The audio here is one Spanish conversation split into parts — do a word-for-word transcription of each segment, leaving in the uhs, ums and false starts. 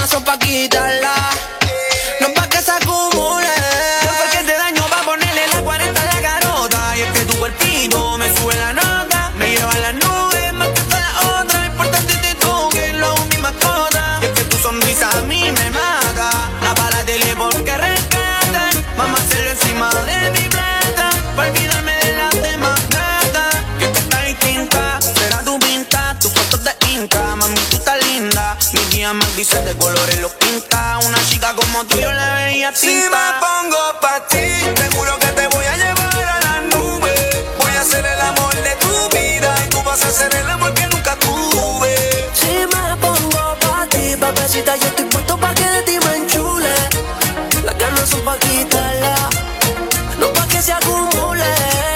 ganas son pa' quitarla, no pa' que se acumule. Porque te daño pa' ponerle la cuarenta a la garota. Y es que tu cuerpito me sube la nota, me lleva a las nubes más que todas las otras. Importante te toque, lo mi mascota. Y es que tu sonrisa a mí me mata. Apaga la tele porque rescata. Vamos a hacerlo encima de mi plata, pa' olvidarme de las demás gatas. Que tú estás distinta, será tu pinta, tus fotos de Inca. Mami, tú estás linda, mi guía me dice de colores los pinta. Una chica como tú yo la veía tinta. Si me pongo pa' ti, te juro que te voy a llevar a las nubes. Voy a ser el amor de tu vida y tú vas a ser el amor que nunca tuve. Si me pongo pa' ti, papacita, yo estoy puesto pa' que de ti me enchule. Las ganas son pa' quitarla, no pa' que se acumulen.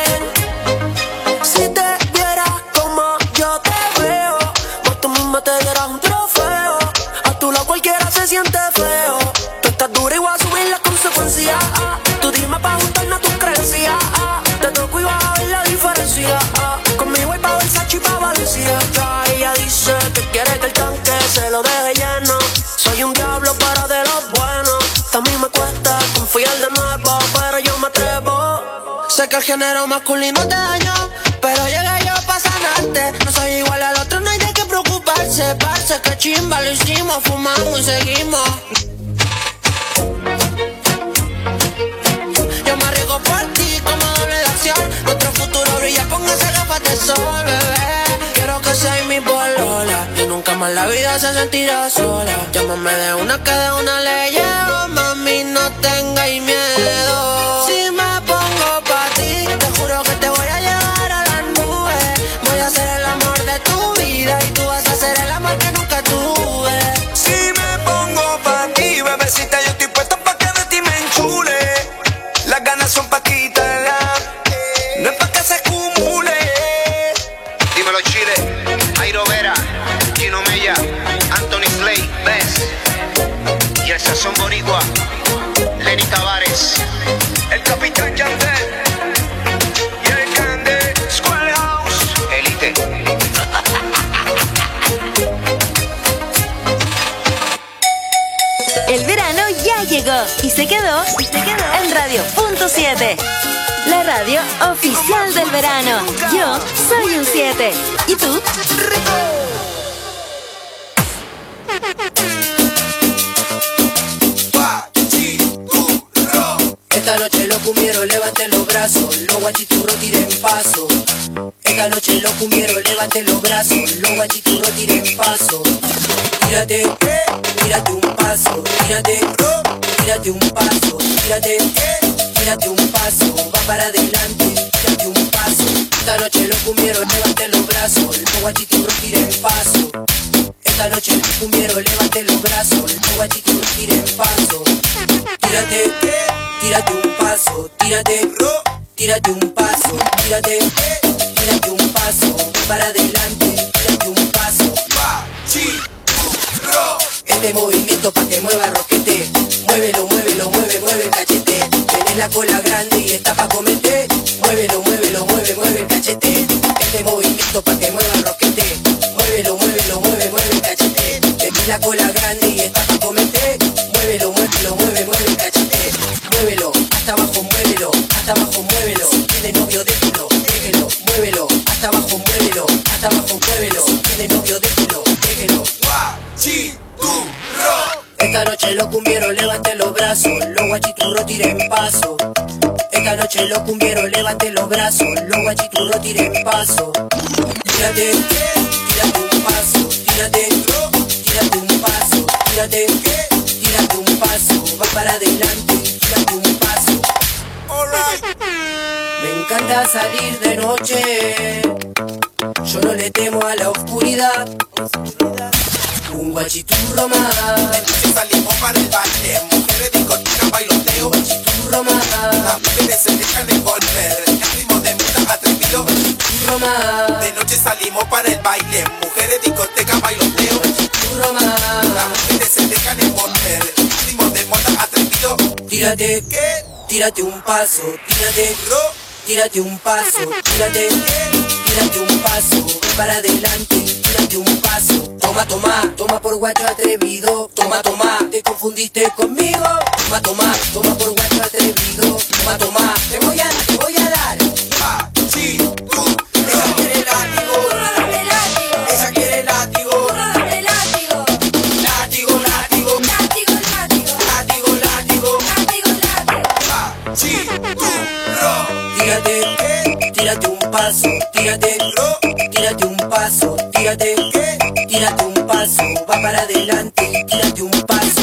Si te vieras como yo te veo, vos tú misma te dieras un trofeo. A tu lado cualquiera se siente feo. Tú estás dura y voy a subir las consecuencias. Ah, tú dime pa' ajustarnos a tus creencias. Ah, te toco y vas a ver la diferencia. Ah, conmigo hay pa' Versace y pa' Valencia. Ya ella dice que quiere que el tanque se lo deje lleno. Soy un diablo pero de los buenos. A mí me cuesta confiar de nuevo, pero yo me atrevo. Sé que el género masculino te dañó, pero llegué yo pa' sanarte. No soy igual al otro, no hay de qué preocuparse. Parce, que chimba, lo hicimos, fumamos y seguimos. Yo me arriesgo por ti como doble de acción. Nuestro futuro brilla con esas gafas de sol, bebé. Quiero que seas mi polola y nunca más la vida se sentirá sola. Llámame de una que de una le llevo, mami, no tengáis miedo. Si me pongo pa' ti, te juro que te voy a llevar a las nubes. Voy a ser el amor de tu vida y tú vas a ser el amor que nunca tuve. Si me pongo pa' ti, bebecita, yo estoy puesto pa' que de ti me enchule. Las ganas son pa' quitarla, no es pa' que se acumule. Dímelo Chile, Jairo Vera, Chino Mella, Anthony Slay, Bess y el Sazón Boricua, Lenny Tavares, El Capitán Yandel y el Grande Schoolhouse Elite. El verano ya llegó y se quedó, y se quedó en Radio Punto siete. La radio oficial del verano. Yo soy un siete. ¿Y tú? Esta noche los cumbieros levanten los brazos, los guachiturros tiren paso. Esta noche los cumbieros levanten los brazos, los guachiturros tiren paso. Tírate, tírate un paso, tírate, tírate un paso, tírate, tírate un paso, va para adelante, tírate un paso. Esta noche los cumbieros levanten los brazos, los guachiturros tiren paso. Esta noche los cumbieros levanten los brazos, los guachiturros tiren paso. Tírate, tírate un paso, tírate, tírate un paso, tírate, tírate un paso, para adelante, tírate un paso. Este movimiento pa' que mueva roquete, muévelo, muévelo, mueve, mueve el cachete. Tenés la cola grande y está pa' comerte, muévelo, muévelo, mueve, mueve el cachete. Este movimiento pa' que mueva roquete, muévelo, muévelo, mueve, mueve el cachete. Tenés la cola grande y está pa' comerte, muévelo, muévelo, mueve, mueve el cachete. Muévelo, hasta abajo, muévelo, hasta abajo, muévelo. Si tiene novio, déjelo, déjelo, muévelo, hasta abajo, muévelo, hasta abajo, muévelo. Si tiene novio, déjelo, déjelo. Esta noche los cumbieros levanten los brazos, los guachiturros tiren paso. Esta noche los cumbieros levanten los brazos, los guachiturros tiren paso. Tírate, tírate un paso, tírate, tírate un paso, tírate, tírate un paso, va para adelante, tírate un paso. Me encanta salir de noche, yo no le temo a la oscuridad. Un guachiturro más. Entonces salimos para el baile, mujeres discoteca, bailoteo. Guachiturro más. Las mujeres se dejan de volver, el ritmo de moda atrevido. Guachiturro más. De noche salimos para el baile, mujeres discoteca, bailoteo. Guachiturro más. Las mujeres se dejan de volver, el ritmo de moda atrevido. Tírate, ¿Qué? tírate un paso, tírate, tírate un paso, tírate, tírate un paso, para adelante, tírate un paso. Toma, toma, toma por guacho atrevido. Toma, toma, te confundiste conmigo. Toma, toma, toma por guacho atrevido. Toma, toma, te voy a, te voy a dar. Ah, sí, tú. Esa quiere látigo. Esa quiere látigo. Látigo, látigo. Látigo, látigo. Ah, sí, tú. Ro. Tírate, ¿Qué? tírate un paso. Tírate, Ro. tírate un paso. Tírate, ¿Qué? tírate un paso. Va para adelante y tírate un paso.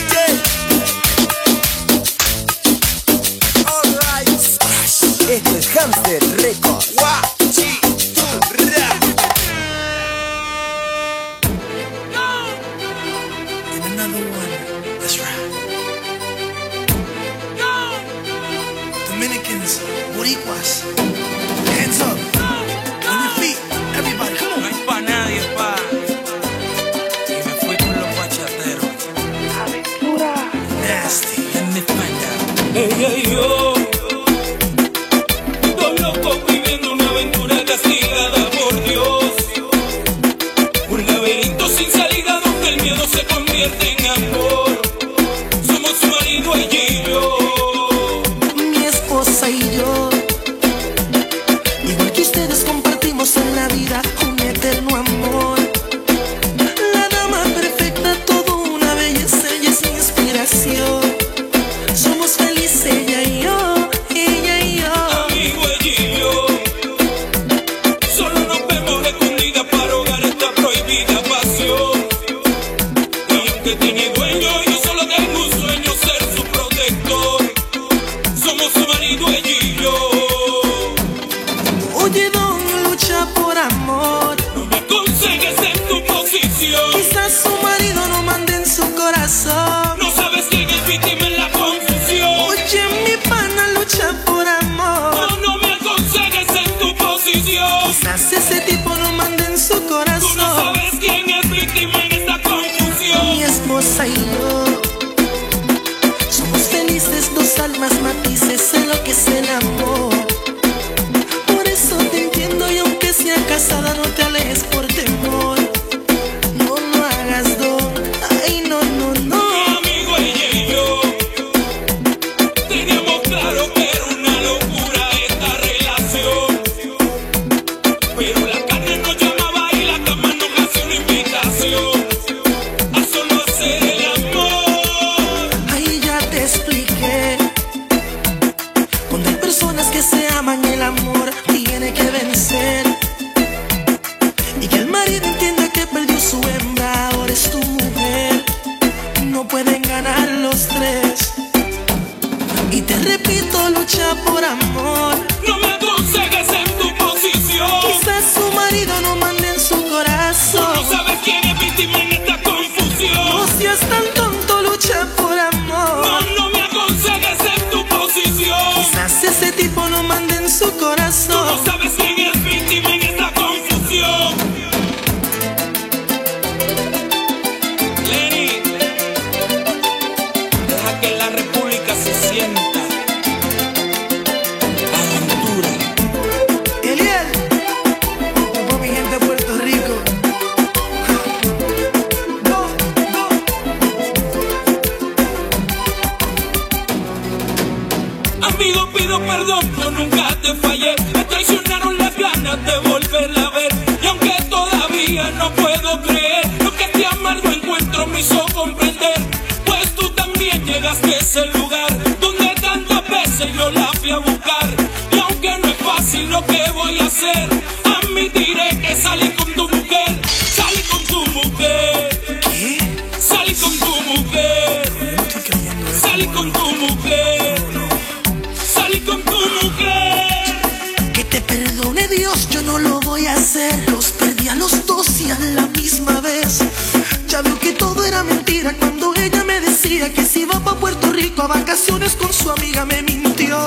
Esto es Hamster Records. Guachiturra. And another one. That's right. Dominicans, Boricuas, hands up. On your feet. Everybody, come No on. hay pa' nadie, pa. Y me fui con los bachateros. Nasty. En mi España. Ella y yo, dos locos viviendo una aventura castigada por Dios. Un laberinto sin salida donde el miedo se convierte en amor. Somos su marido, ella y yo. Mi esposa y yo, igual que ustedes, compartimos en la vida un eterno amor. La dama perfecta, todo una belleza, ella es mi inspiración. Somos felices ella y yo, ella y yo. Amigo, ella y yo, solo nos vemos escondidas para ahogar esta prohibida pasión. Y aunque tiene dueño, yo solo tengo un sueño, ser su protector. Somos su marido, ella y yo. Oye, don, lucha por amor. No me aconsejes en tu posición. Quizás su marido no mande en su corazón. No sabes quién es víctima en la confusión. Oye, mi pana lucha por amor. No, no me aconsejes en tu posición. Quizás ese tipo no mande en su Tú no corazón. sabes quién es víctima en esta confusión. Mi esposa y yo somos felices, dos almas matices en lo que es el amor. Por eso te entiendo y aunque sea casada no te alejes por temor. No lo hagas, don. Ay, no, no, no. Mi amigo, ella y yo teníamos claro que era una locura esta relación. Pero la carne nos llamaba y la cama nos hacía una invitación a solo hacer el amor. Ahí ya te expliqué. Cuando hay personas que se aman, el amor tiene que vencer. Y que el marido entienda que perdió su hembra, ahora es tu mujer. No pueden ganar los tres. Y te repito, lucha por amor. No me aconsejes en tu posición. Quizás su marido no mande en su Tú corazón. no sabes quién es víctima en esta No confusión. seas tan tonto, lucha por No, amor. no me aconsejes en tu posición. Quizás ese tipo no mande en su Tú no corazón. sabes quién es víctima en esta confusión. Lenny, deja que la república se sienta. Aventura. Eliel. Por mi gente de Puerto Rico. No, no. Amigo, pido perdón, yo nunca te fallé. Me traicionaron las ganas de volverla a ver. Y aunque todavía no puedo creer lo que este amargo encuentro me hizo comprender, pues tú también llegaste a ese lugar donde tantas veces yo la fui a buscar. Y aunque no es fácil lo que voy a hacer, admitiré que salí con tu mujer. Salí con tu mujer. ¿Qué? Salí con tu mujer. No estoy creyendo eso. Salí con tu mujer. Salí con tu mujer. Que te perdone Dios, yo no lo voy a hacer. Los perdí a los dos y a la misma vez. Ya veo que todo era mentira cuando ella me decía que si iba pa' Puerto Rico a vacaciones con su amiga, me mintió.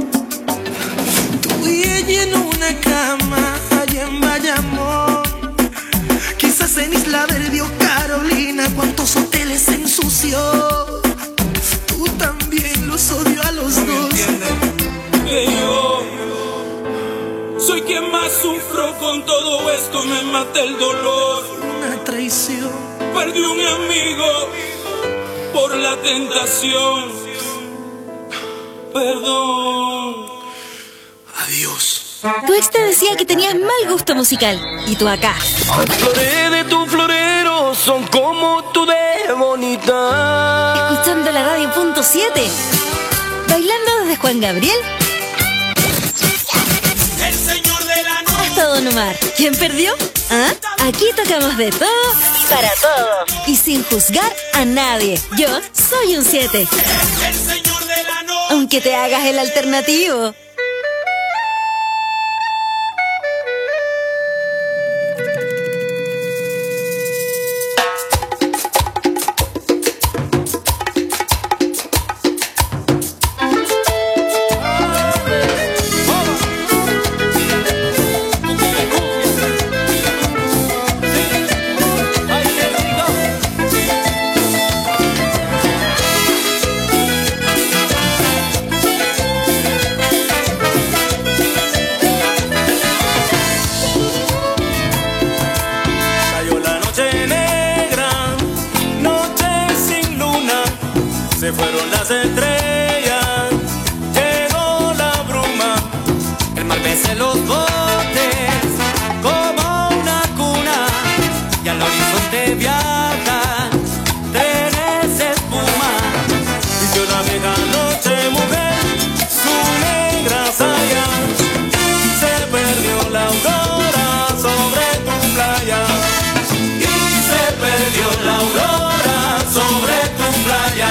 Tú y ella en una cama allá en Bayamón. Quizás en Isla Verde o Carolina, cuántos hoteles se ensució. Tú también los odio a los dos. Que yo soy quien más sufro con todo esto, me mata el dolor. Una traidora. traición. Perdí un amigo por la tentación. Perdón. Adiós. Tu ex te decía que tenías mal gusto musical. Y tú acá. Las flores de tu florero son como tú de bonita. Escuchando la radio punto siete. Bailando desde Juan Gabriel El señor de la noche. hasta Don Omar. ¿Quién perdió? ¿Ah? Aquí tocamos de todo para todo. Y sin juzgar a nadie. Yo soy un siete. El señor de la noche. Aunque te hagas el alternativo. Se fueron las estrellas, llegó la bruma, el mar mece los botes como una cuna y al horizonte viajan trenes espuma. Dice una vieja noche mujer, su negra saya, y se perdió la aurora sobre tu playa, y se perdió la aurora sobre tu playa.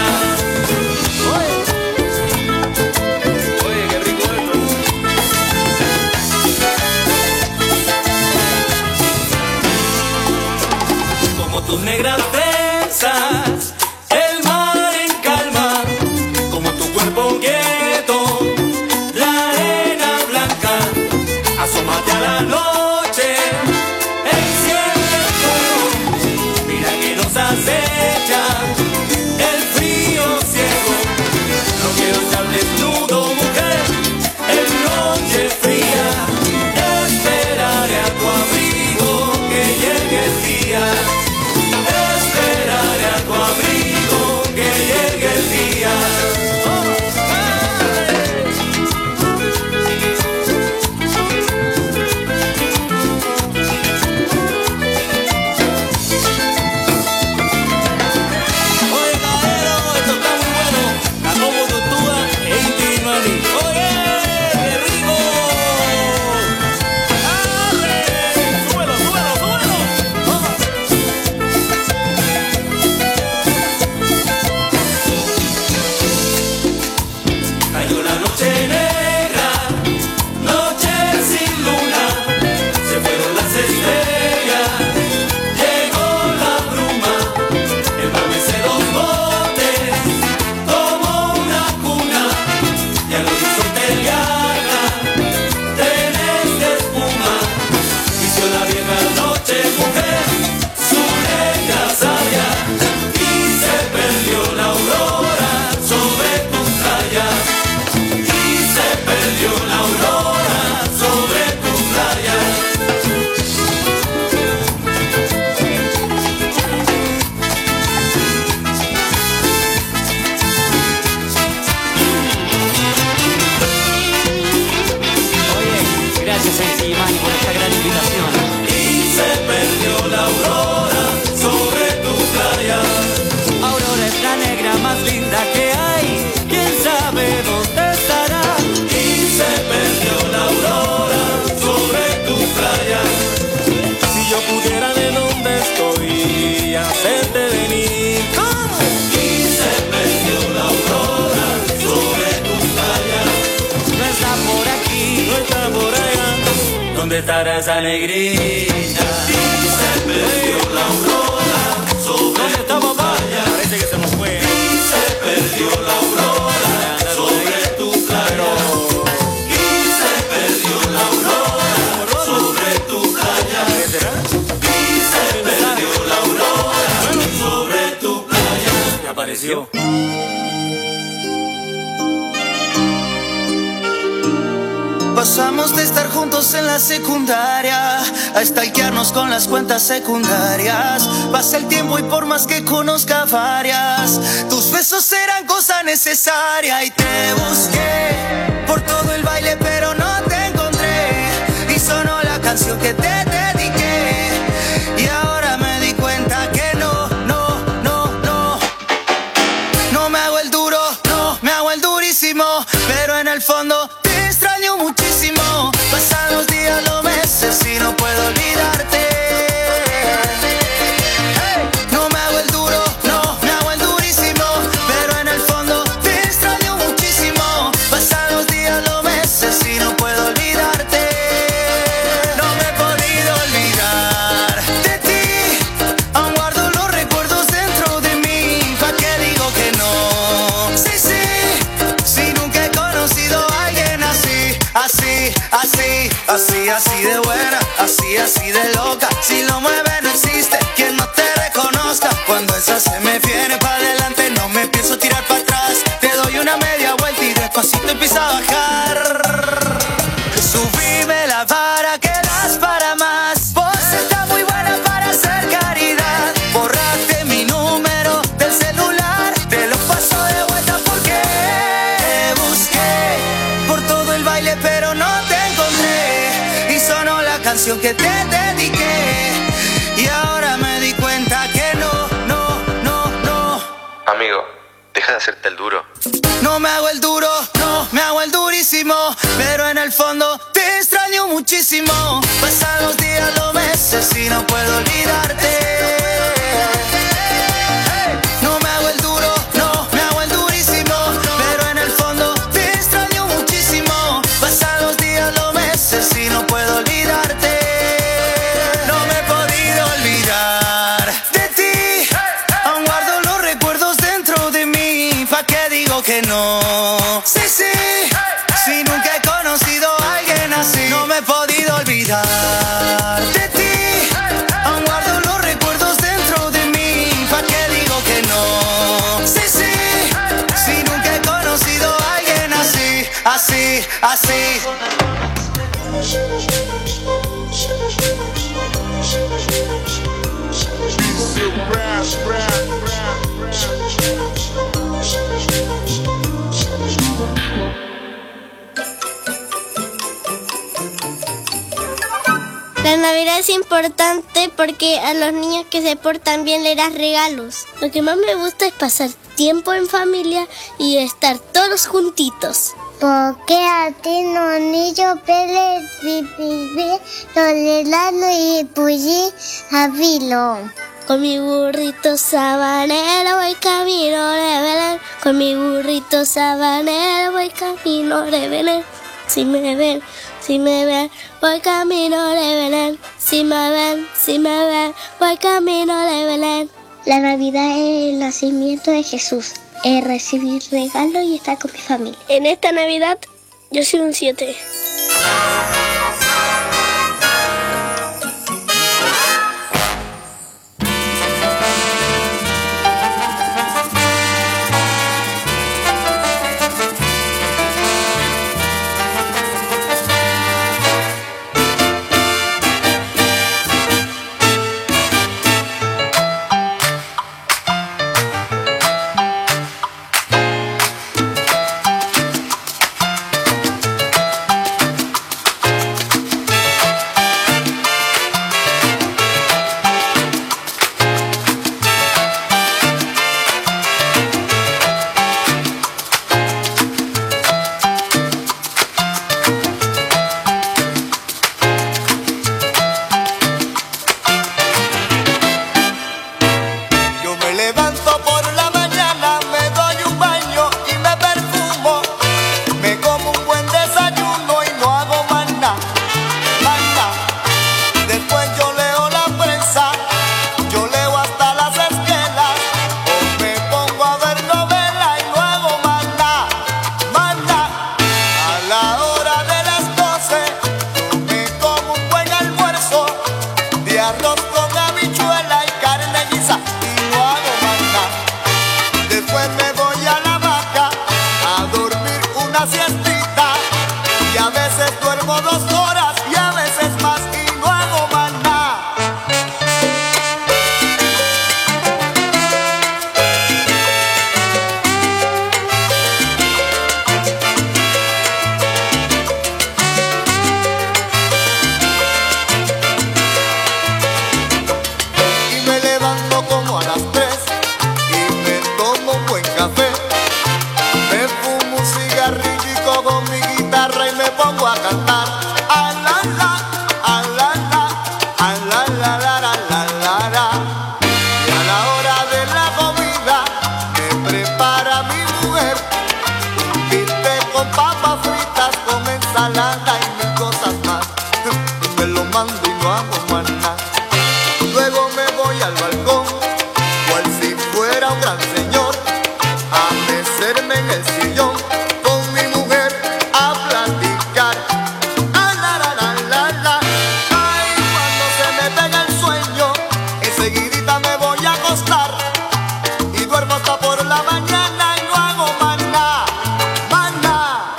Tus negras trenzas, el mar en calma, como tu cuerpo quieto, la arena blanca. Asómate a la noche, enciende el fuego, mira que nos acecha el frío ciego. No quiero estar desnudo, mujer, en noche fría. Esperaré a tu abrigo que llegue el día. Esperaré a tu abrigo que llegue el día. Oye, caballero, esto está muy bueno. Jacobo Tutúa e Inti Mani. Oye, qué rico. ¡Arre! Súbelo, súbelo, súbelo. Cayó la noche negra, noche sin luna, se fueron las estrellas, llegó la bruma, el mar mece los botes como una cuna y al horizonte viajan trenes de espuma. Vistió la vieja noche mujer, su negra saya, y se perdió la aurora sobre tu playa. Se perdió la aurora sobre tu playa. Oye, gracias a Inti Mani por esta gran invitación. Y se perdió la aurora sobre tu playa. Aurora es la negra más linda que hay. ¿Quién sabe dónde estará? Se perdió la aurora sobre tu playa. Si yo pudiera de donde estoy hacerte venir. ¿Cómo? Y se perdió la aurora sobre tu playa. No está por aquí, no está por allá. ¿Dónde estará esa negrita? Y se perdió la aurora sobre tu playa. Parece que se nos fue. Y se perdió la aurora sobre tu playa. Apareció. Pasamos de estar juntos en la secundaria a stalkearnos con las cuentas secundarias. Pasa el tiempo y por más que conozca varias, tus besos eran cosa necesaria. Y te busqué por todo el baile pero no te encontré, y sonó la canción que te dediqué, y ahora me di cuenta que no, no, no, no. No me hago el duro, no me hago el durísimo, pero en el fondo te extraño muchísimo. Pasan los días, los meses y no puedo olvidarte. Hey. No me hago el duro, no me hago el durísimo, pero en el fondo te extraño muchísimo. Pasan los días, los meses y no puedo olvidarte. No me he podido olvidar de ti, aún guardo los recuerdos dentro de mí. ¿Pa' qué digo que no? Sí, sí, si nunca he conocido a alguien así, así, así, así, así de buena, así, así de loca. Si lo mueve no existe quien no te reconozca. Cuando esa se me viene pa' adelante no me pienso tirar para atrás. Te doy una media vuelta y despacito empieza a bajar. Subime la vara que das para más. Vos estás muy buena para hacer caridad. Borraste mi número del celular, te lo paso de vuelta porque te busqué por todo el baile pero no te encontré, y sonó la canción que te dediqué, y ahora me di cuenta que no, no, no, no. Amigo, deja de hacerte el duro. No me hago el duro, no me hago el durísimo, pero en el fondo te extraño muchísimo. Pasan los días, los meses y no puedo olvidarte. Hey. No me hago el duro, no me hago el durísimo, pero en el fondo te extraño muchísimo. Pasan los días, los meses y no puedo olvidarte. No me he podido olvidar de ti, aún guardo los recuerdos dentro de mí. ¿Pa' qué digo que no? Sí, sí, si nunca he conocido a alguien así. No me he podido olvidar de ti, aún guardo los recuerdos dentro de mí. ¿Pa' qué digo que no? Sí, sí, si nunca he conocido a alguien así, así, así. La Navidad es importante porque a los niños que se portan bien le das regalos. Lo que más me gusta es pasar tiempo en familia y estar todos juntitos. Porque a ti los niños pele pipipi, los helado y pulli a filo. Con mi burrito sabanero voy camino de Belén. Con mi burrito sabanero voy camino de Belén. Si me ven, si me ven, voy camino de Belén. Si me ven, si me ven, voy camino de Belén. La Navidad es el nacimiento de Jesús, es recibir regalos y estar con mi familia. En esta Navidad yo soy un siete. viniera un gran señor a mecerme en el sillón con mi mujer a platicar. Ah, la, la, la, la, la. Ay, cuando se me pega el sueño, enseguidita me voy a acostar y duermo hasta por la mañana y no hago más nada, más nada.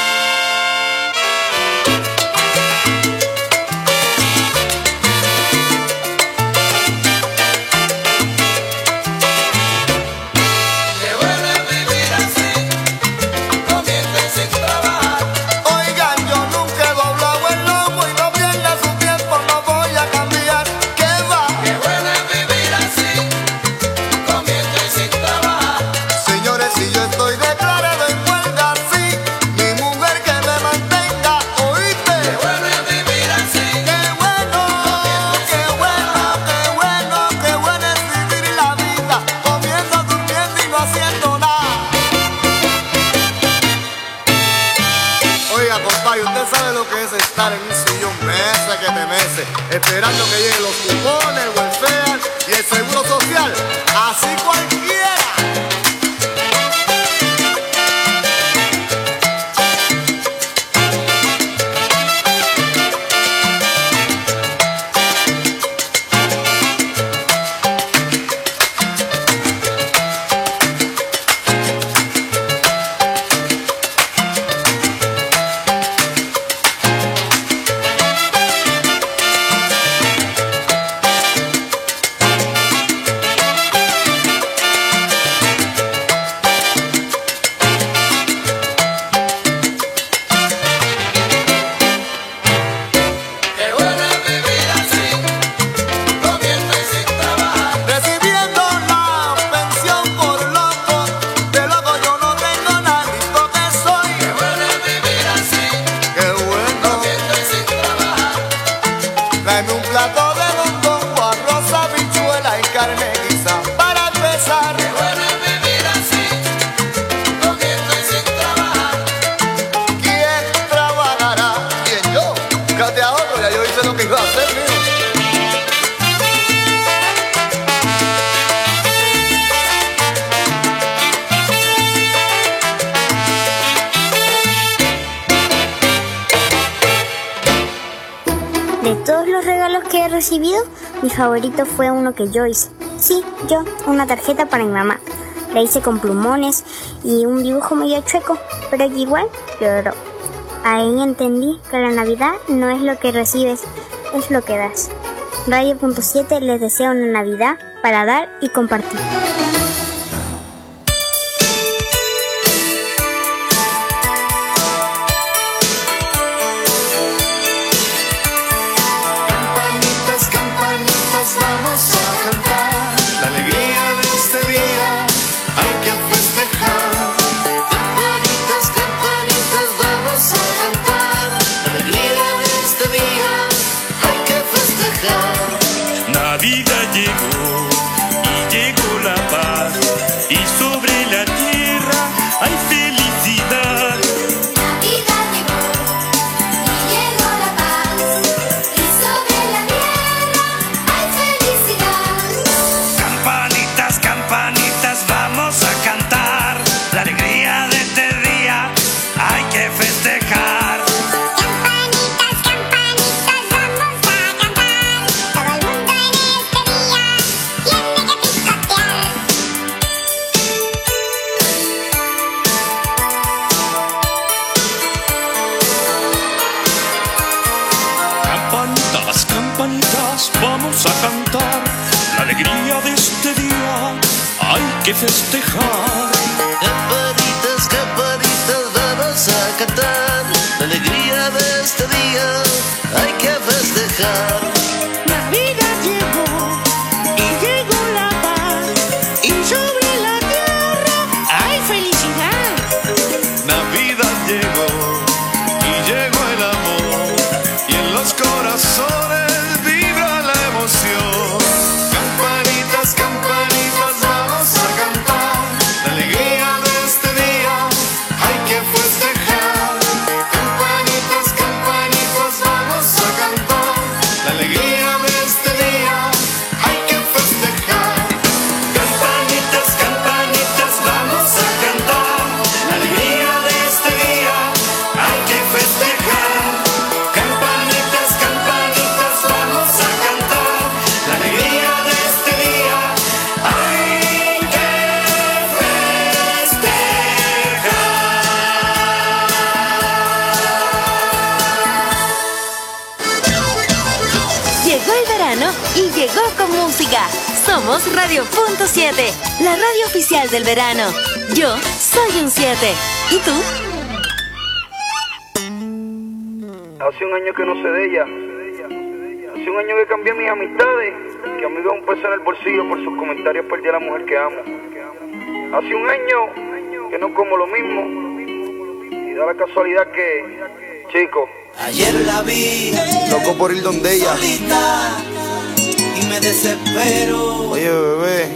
Oigan, yo nunca he doblado el lomo y no pierda su tiempo, no voy a cambiar. ¿Qué va? Qué bueno es vivir así, comiendo y sin trabajar. Señores, si yo estoy declarado en huelga, sí, mi mujer que me mantenga, ¿oíste? Qué bueno es vivir así, Qué bueno, qué bueno, qué bueno, qué bueno es vivir la vida, comiendo, durmiendo y no haciendo nada. Oiga, compadre, usted sabe lo que es estar en un sillón mesa que te mece, esperando que lleguen los cupones, el welfare y el seguro social. Así cualquiera. qué bueno es vivir así, comiendo y sin trabajar. Recibiendo la pensión por loco, de loco yo no tengo nada, listo que soy. Qué bueno es vivir así, Qué bueno. comiendo y sin trabajar. Tráeme un plato de mondongo, arroz, habichuela y carne guisa para empezar. Qué bueno es vivir así, comiendo y sin trabajar. ¿Quién trabajará? ¿Quién? Yo. Fíjate a otro, ya yo hice lo que iba a hacer, mijo. De todos los regalos que he recibido, mi favorito fue uno que yo hice. Sí, yo, una tarjeta para mi mamá. La hice con plumones y un dibujo medio chueco, pero que igual lloró. Ahí entendí que la Navidad no es lo que recibes, es lo que das. Radio punto siete les desea una Navidad para dar y compartir. Campanitas, campanitas, vamos a cantar la alegría de este día, hay que festejar. Campanitas, campanitas, vamos a cantar. La alegría de este día hay que festejar. Navidad llegó y llegó la paz y sobre la tierra hay felicidad. Navidad llegó y llegó la paz y sobre la tierra hay felicidad. Campanitas, campanitas, vamos a cantar. La alegría de este día hay que festejar. Campanitas, campanitas, vamos a cantar. Todo el mundo en este día tiene que picotear. Campanitas, campanitas, vamos a cantar. La alegría de este día hay que festejar. Campanitas, campanitas, vamos a cantar. La alegría de este día hay que festejar. Navidad llegó y llegó la paz y sobre la tierra hay felicidad. Navidad llegó y llegó el amor y en los corazones vibra la emoción. Campanitas, campanitas, vamos a cantar la alegría de este día hay que festejar. Campanitas, campanitas, somos Radio punto siete, la radio oficial del verano. Yo soy un siete. ¿Y tú? Hace un año que no sé de ella. Hace un año que cambié mis amistades. Que a mí me da un peso en el bolsillo por sus comentarios perdí a la mujer que amo. Hace un año que no como lo mismo. Y da la casualidad que, chico, ayer la vi, loco por ir donde ella. Solita, y me desespero. Oye, bebé,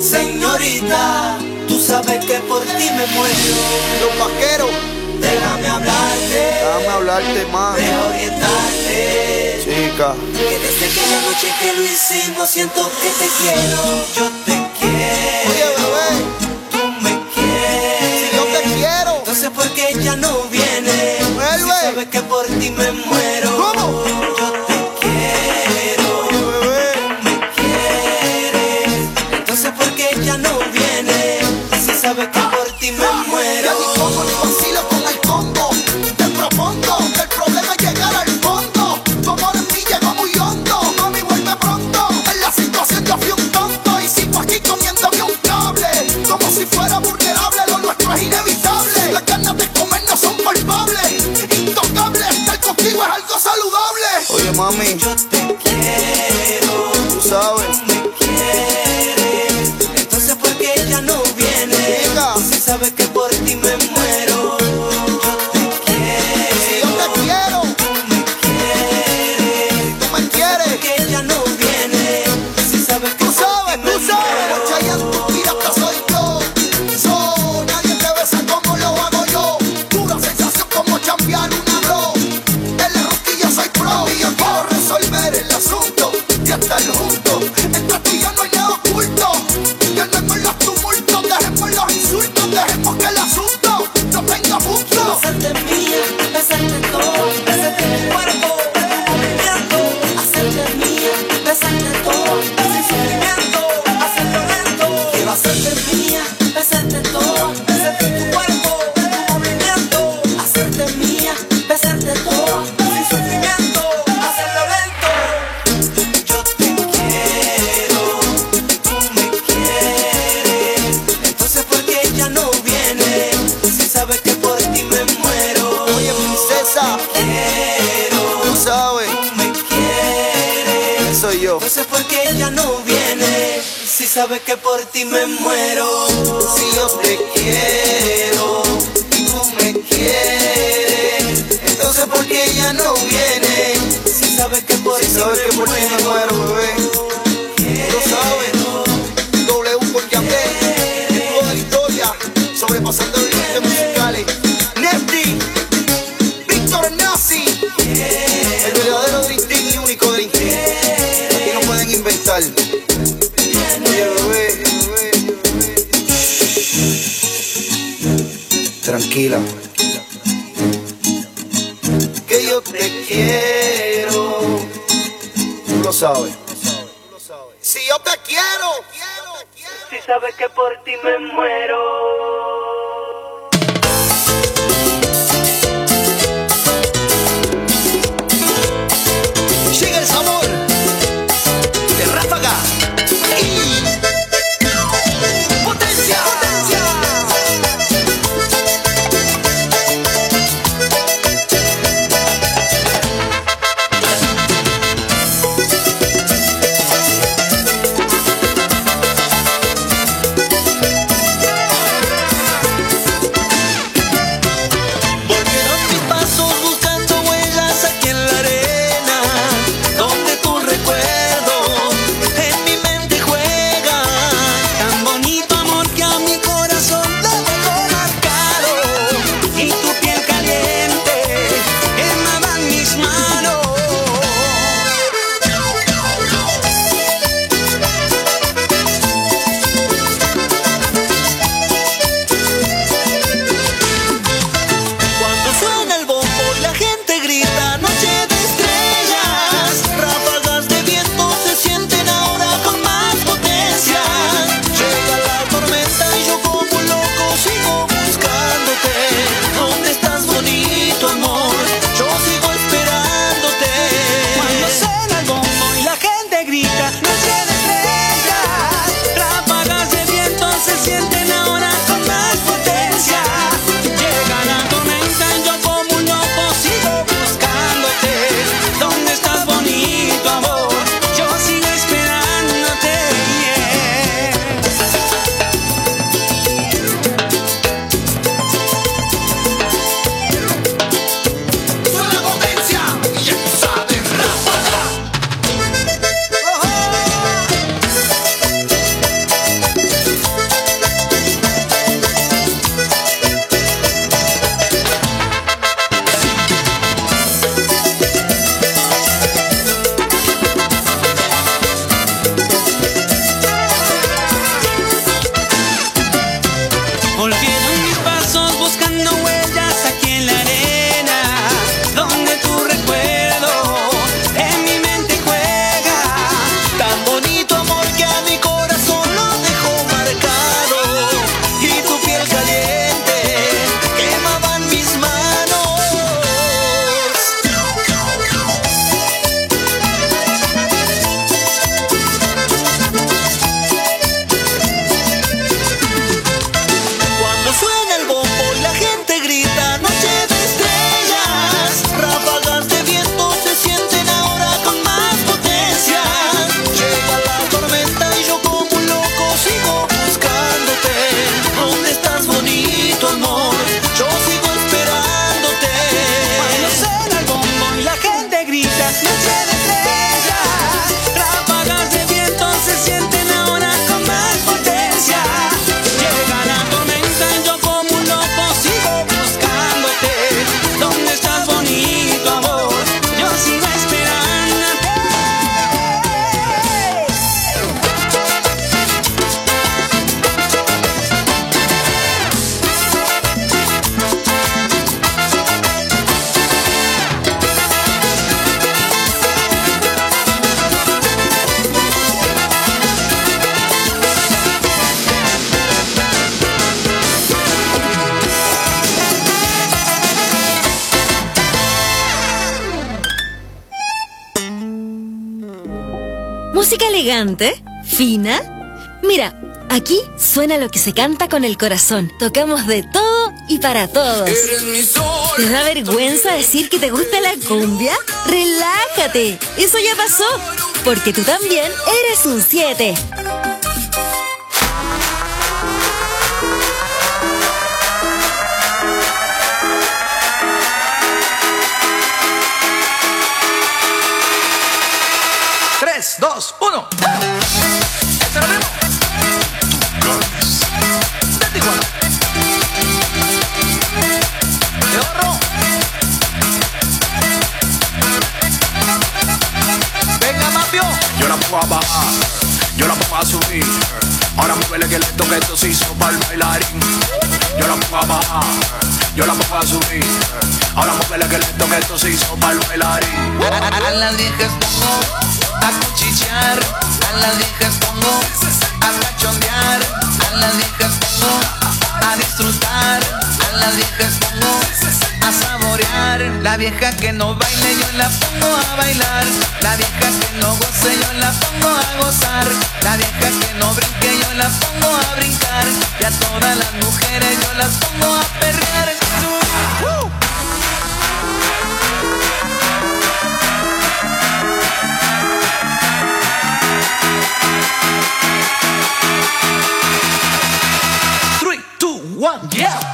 señorita, tú sabes que por ti me muero. Los vaqueros, déjame hablarte, déjame hablarte más, déjame orientarte, chica, que desde aquella noche que lo hicimos siento que te quiero. Yo te quiero. Oye, bebé, tú me quieres. Si yo te quiero, entonces ¿por qué ella no viene? Vuelve. Si sabes que por ti me muero. ¿Cómo? Yo te quiero. Oye, bebé, tú me quieres. Entonces ¿por qué ella no viene? Si sabes que por ti me muero. Ya ni como ni vacilo con el combo. Te propongo que el problema es llegar al fondo. Tu amor en mí llegó muy hondo. Mami, vuelve pronto. En la situación yo fui un tonto. Y sigo aquí comiéndome un cable. Como si fuera vulnerable, lo nuestro es inevitable. Las ganas de comer no son culpables. Intocable, estar contigo es algo saludable. oye, mami, Yo te quiero. tú sabes, Tú me quieres. Entonces ¿por qué ella no viene? Chica. Si sabes que por ti me muero. Yo te quiero. si yo te quiero, Tú me quieres. tú me quieres, ¿Por qué ella no viene? Si sabes que tú por sabes, ti me tú sabes. muero. Chayanne, tu pirata soy yo. So, nadie te besa como lo hago yo. Pura sensación como chambear una bro. En la rosquilla soy pro. Y yo quiero resolver el asunto y estar juntos. Entre ti y yo no hay nada oculto. Dejemos los tumultos, dejemos los insultos, dejemos que el asunto no tenga punto. Hacerte mía, besarte todo, besarte tu cuerpo, tu movimiento. Hacerte mía, besarte todo, sin sufrimiento, hacerlo lento. Quiero hacerte mía, besarte todo, besarte tu cuerpo, tu movimiento. Hacerte mía, besarte todo, sin sufrimiento, hacerlo lento. Yo te quiero, tú me quieres. Entonces ¿por qué ella no viene? Si sabes que por ti me muero. Oye, princesa, Quiero, tú sabes, tú me quieres. ese soy yo. Entonces ¿por qué ella no viene? Si sabes que por ti me muero. Si yo te quiero y tú me quieres, entonces ¿por qué ella no viene? Si sabes que por Si ti sabes que me por ti me muero. muero, bebé, tú sabes. W por Yandel, el juego de la historia, sobrepasando los límites musicales. Nefty, Víctor Nazi, el verdadero Dream Team y único Dream Team. Aquí no pueden inventar. Oye, bebé, bebé. Tranquila, que yo te quiero, tú lo sabes. Si yo te quiero, Si sabes que por ti me muero. llega el sabor de Ráfaga y potencia, potencia. Volvieron mis pasos buscando huellas aquí en la arena, donde tu recuerdo en mi mente juega. Tan bonito amor que a mi corazón lo dejó marcado, y tu piel caliente quemaba en mis manos. Cuando suena el bombo y la gente grita noche de estrellas, ráfagas de viento se sienten ahora con más potencia. Llega la tormenta y yo como un loco sigo buscándote. ¿Dónde estás, bonito amor? Yo sigo esperándote. Cuando suena el bombo y la gente grita noche de estrellas, ráfagas de viento se sienten ahora con más potencia. Llega la tormenta y yo como un loco sigo buscándote. ¿Dónde estás, bonito amor? Yo sigo esperándote. Música elegante, fina. Mira, aquí suena lo que se canta con el corazón. Tocamos de todo y para todos. ¿Te da vergüenza decir que te gusta la cumbia? Relájate, eso ya pasó, porque tú también eres un siete. tres, dos, uno. Este lo mismo. De Tijuana. De Oro. Venga, Mapio. Yo la pongo a bajar, yo la pongo a subir. Ahora muévele que lento que esto se hizo para el bailarín. Yo la pongo a bajar, yo la pongo a subir. Ahora muévele que lento que esto se hizo para el bailarín. A las viejas pongo a cuchichear, a las viejas pongo a cachondear, a las viejas pongo a disfrutar, a las viejas pongo a saborear. La vieja que no baile yo la pongo a bailar, la vieja que no goce yo la pongo a gozar, la vieja que no brinque yo la pongo a brincar, y a todas las mujeres yo las pongo a perrear. ¡Uh! Three, two, one, yeah.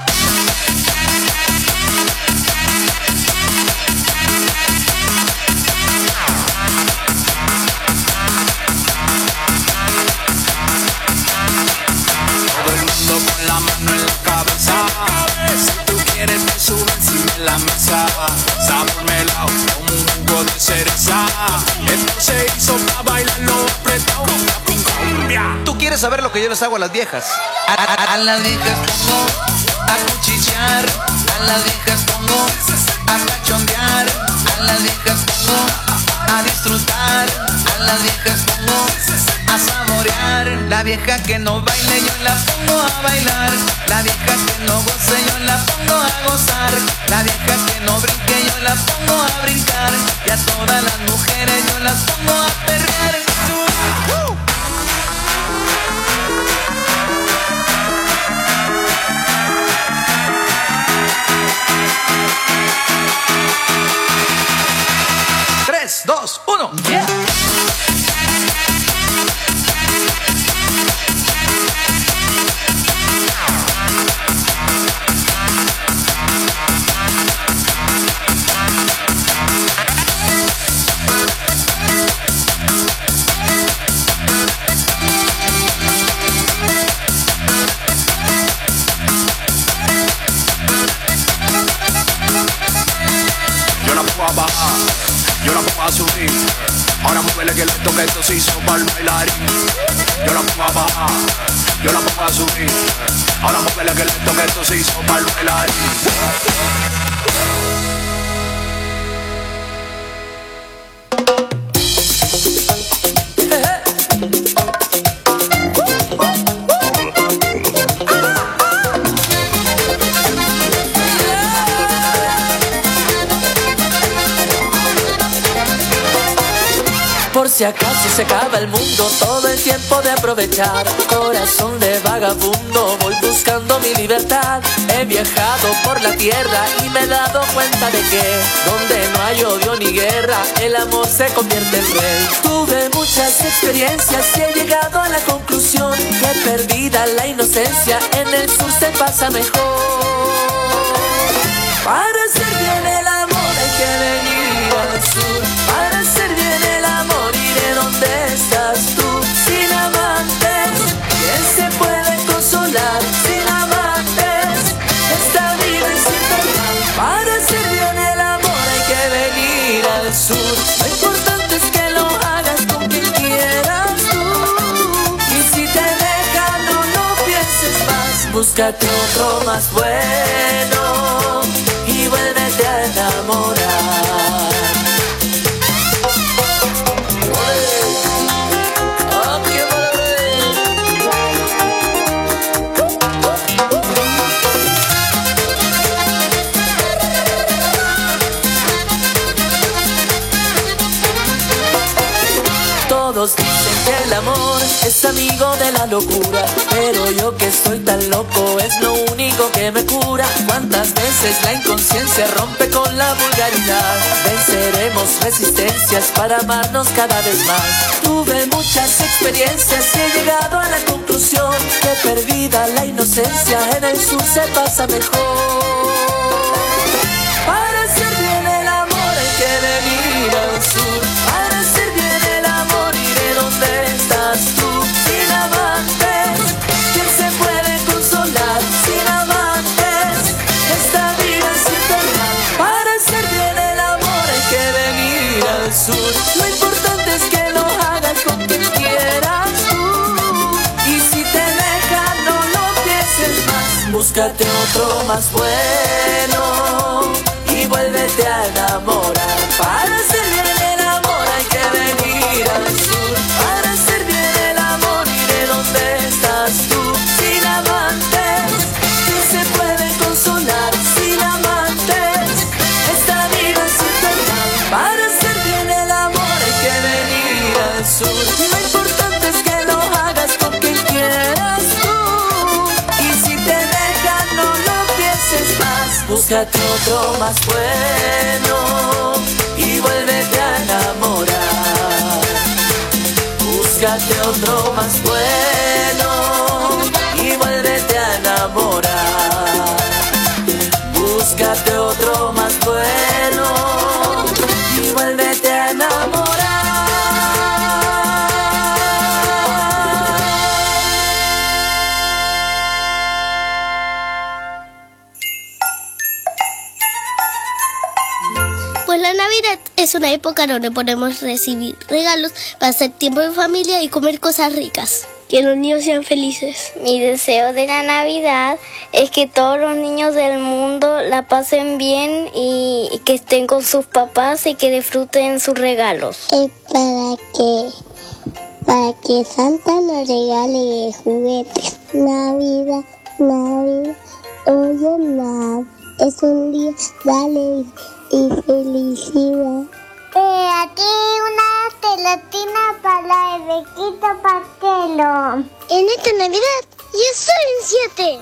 Todo el mundo con la mano en la cabeza. Si tú quieres me subo encima de la mesa. Sabor melao como un jugo de cereza. Esto se hizo para bailarlo apretado. Tú quieres saber lo que yo les hago a las viejas. A, a, a las viejas pongo a cuchichear, a las viejas pongo a cachondear, a las viejas pongo a disfrutar, a las viejas pongo a saborear. La vieja que no baile yo la pongo a bailar, la vieja que no goce yo la pongo a gozar, la vieja que no brinque yo la pongo a brincar, y a todas las mujeres yo las pongo a perrear. ¡Uh! tres, dos, uno, yeah. Yo la pongo a bajar, yo la pongo a subir. Ahora muévele que lento que esto se hizo para el bailarín. Yo la pongo a bajar, yo la pongo a subir. Ahora muévele que lento se hizo para el bailarín. Por si acaso se acaba el mundo, todo el tiempo de aprovechar. Corazón de vagabundo, voy buscando mi libertad. He viajado por la tierra y me he dado cuenta de que donde no hay odio ni guerra, el amor se convierte en rey. Tuve muchas experiencias y he llegado a la conclusión que perdida la inocencia, en el sur se pasa mejor. Para hacer bien el amor hay que venir al sur. Para hacer bien el amor iré donde estás tú. Sin amantes, ¿quién se puede consolar? Sin amantes, esta vida es infernal. Para hacer bien el amor hay que venir al sur. Lo importante es que lo hagas con quien quieras tú. Y si te dejan, no lo pienses más. Búscate otro más bueno y vuélvete a enamorar. Todos dicen que el amor es amigo de la locura, pero yo que soy tan loco es lo único que me cura. Cuántas veces la inconsciencia rompe con la vulgaridad. Venceremos resistencias para amarnos cada vez más. Tuve muchas experiencias y he llegado a la conclusión que perdida la inocencia, en el sur se pasa mejor. Para hacer bien el amor hay que venir al sur. Para hacer bien el amor iré donde estás tú. Sin amantes, ¿quién se puede consolar? Sin amantes, esta vida es infernal. Para hacer bien el amor hay que venir al sur. Lo importante es que lo hagas con quien quieras tú. Y si te dejan, no lo pienses más. Búscate otro más bueno y vuélvete a enamorar. Para hacer bien el amor hay que venir al sur. Para hacer bien el amor iré donde estás tú. Sin amantes, ¿quién se puede consolar? Sin amantes, esta vida es infernal. Para hacer bien el amor hay que venir al sur. Lo importante es que lo hagas con quien quieras tú. Y si te dejan, no lo pienses más. Búscate otro más bueno y vuélvete a enamorar. Búscate otro más bueno y vuélvete a enamorar. Búscate otro más bueno y vuélvete a enamorar. Pues la Navidad es una época donde podemos recibir regalos, pasar tiempo en familia y comer cosas ricas. Que los niños sean felices. Mi deseo de la Navidad es que todos los niños del mundo la pasen bien y que estén con sus papás y que disfruten sus regalos. Es para que, para que Santa nos regale juguetes. Navidad, Navidad, oye Navidad, es un día dale y felicidad. Eh, aquí una gelatina para el Bequito Pastelo. En esta Navidad ya son siete.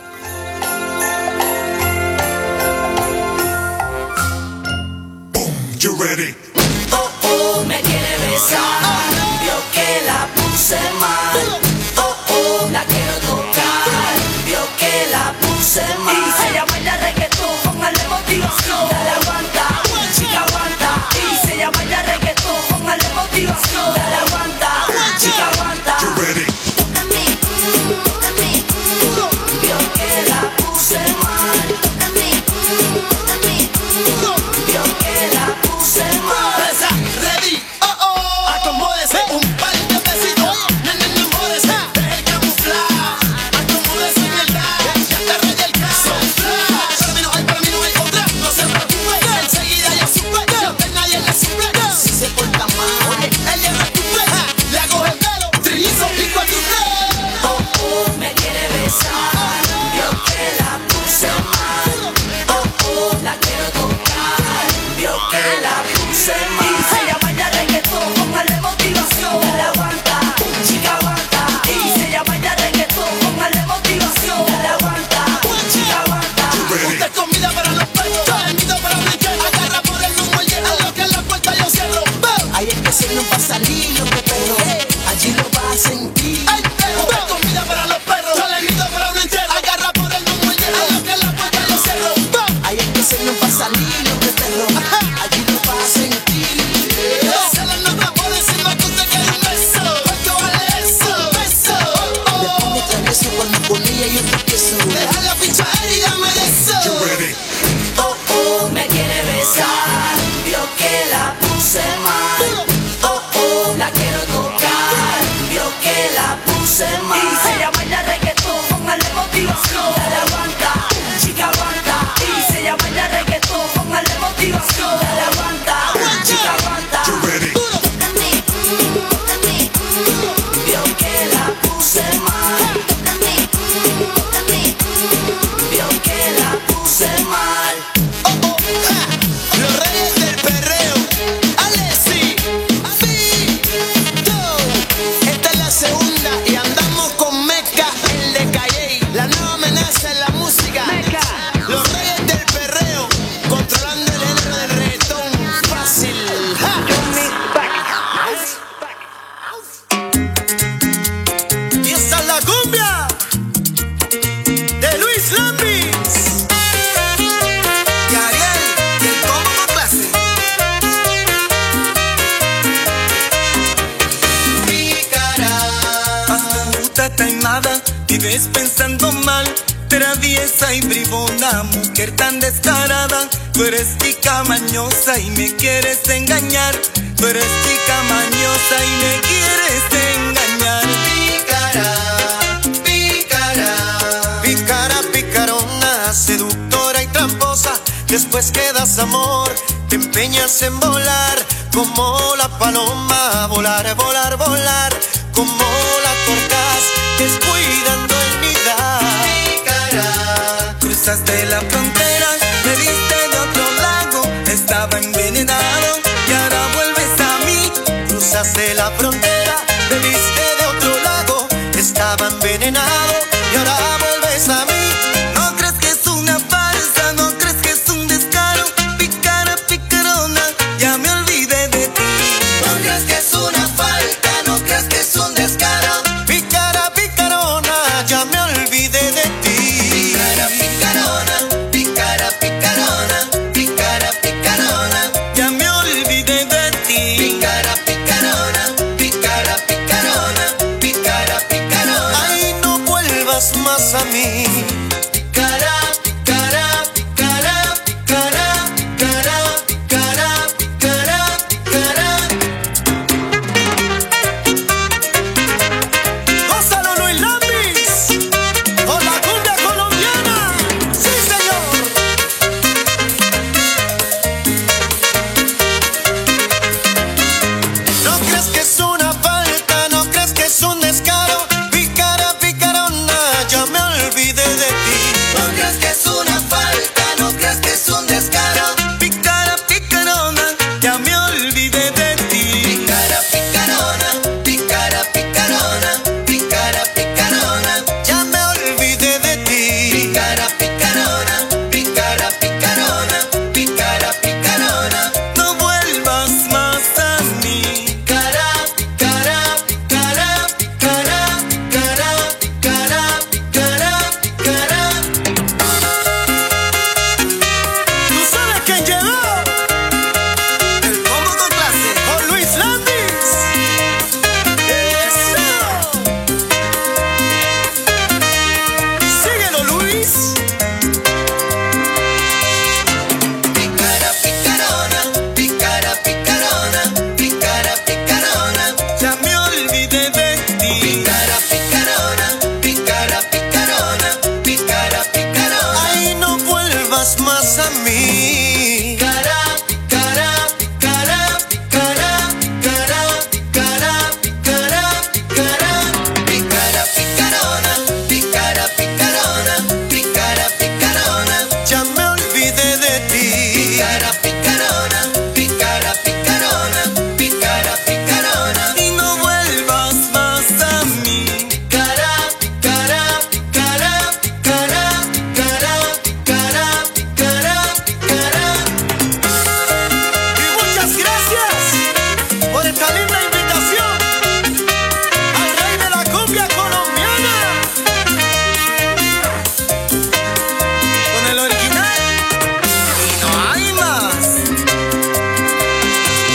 You ready? Oh, oh, me quiere besar. Vio que la puse mal. Oh, oh, la quiero tocar. Vio que la puse mal. Y se llama el reggaetón, póngale motivación. Dale aguanta, chica aguanta. Y se llama el reggaetón, póngale motivación. Dale aguanta, chica aguanta. You ready? Vio que la puse mal. Vio que la puse mal. Ready, oh oh, acomódese un par de besitos, no, no, no, a la pichadera y dame de eso. Oh, oh, me quiere besar, vio que la puse mal. Oh, oh, la quiero tocar, vio que la puse mal. Y se llama el reggaetón, póngale motivación. Dale aguanta, chica aguanta. Y se llama el reggaetón, póngale motivación. Dale aguanta, chica aguanta. Vio que la puse mal. Vio que la puse mal. Los reyes del perreo, Alessi, Fito. Esta es la segunda y andamos con Meca, el de Calle. La nueva amenaza en la música. Los reyes del perreo, controlando el género del reggaetón. Fácil. ¡Ja! Y esta es la cumbia de Luis Lambis. Y Ariel, y el combo con clase. Pícara, astuta, taimada, vives pensando mal, traviesa y bribona, mujer tan descarada. Tú eres tica mañosa y me quieres engañar. Tú eres tica mañosa y me quieres engañar. Pícara, pícara, pícara, picarona, seductora y tramposa. Después que das amor, te empeñas en volar como la paloma, volar, volar, volar, como la torcaz, descuidando el nidar. Pícara, Cruzaste la frontera, me viste de otro lado, estaba envenenado y ahora vuelves a mí. cruzaste la frontera, me viste de otro lado, estaba envenenado y ahora vuelves a mí. No crees que es una farsa, no crees que es un descaro. Picara, picarona, ya me olvidé de ti. No crees que es una falta, no crees que es un descaro. Picara, picarona, ya me olvidé de ti. Picara, picarona, picara, picarona, picara, picarona, ya me olvidé de ti. Picara, picarona, picara, picarona, picara, picarona. Ay, no vuelvas más a mí. Picara.